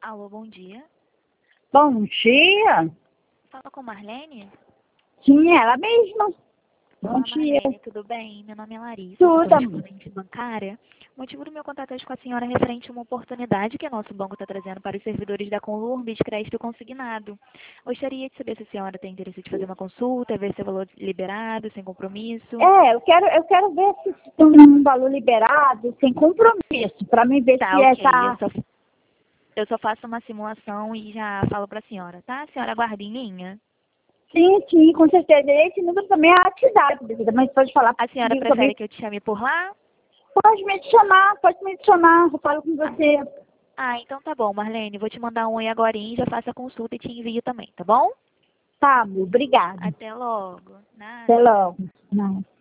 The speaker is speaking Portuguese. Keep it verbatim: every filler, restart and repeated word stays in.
Alô, bom dia. Bom dia. Fala com Marlene? Sim, ela mesma. Bom Olá, dia. Marlene, tudo bem? Meu nome é Larissa, Tudo. sou correspondente bancária. O motivo do meu contato é com a senhora referente a uma oportunidade que o nosso banco está trazendo para os servidores da Conlurb de crédito consignado. Gostaria de saber se a senhora tem interesse de fazer uma consulta, ver se é valor liberado, sem compromisso. É, eu quero, eu quero ver se tem um valor liberado, sem compromisso, para mim ver Tá, se é ok. Eu tá. só, eu só faço uma simulação e já falo para a senhora, tá? A senhora aguarda em linha. Sim, sim, com certeza. Esse número também é a atividade, mas pode falar A senhora comigo prefere também. que eu te chame por lá? Pode me adicionar, pode me adicionar, eu falo com você. Ah, então tá bom, Marlene. Vou te mandar um oi agorinha, já faço a consulta e te envio também, tá bom? Tá, obrigada. Até logo. Até Nada. logo. Não.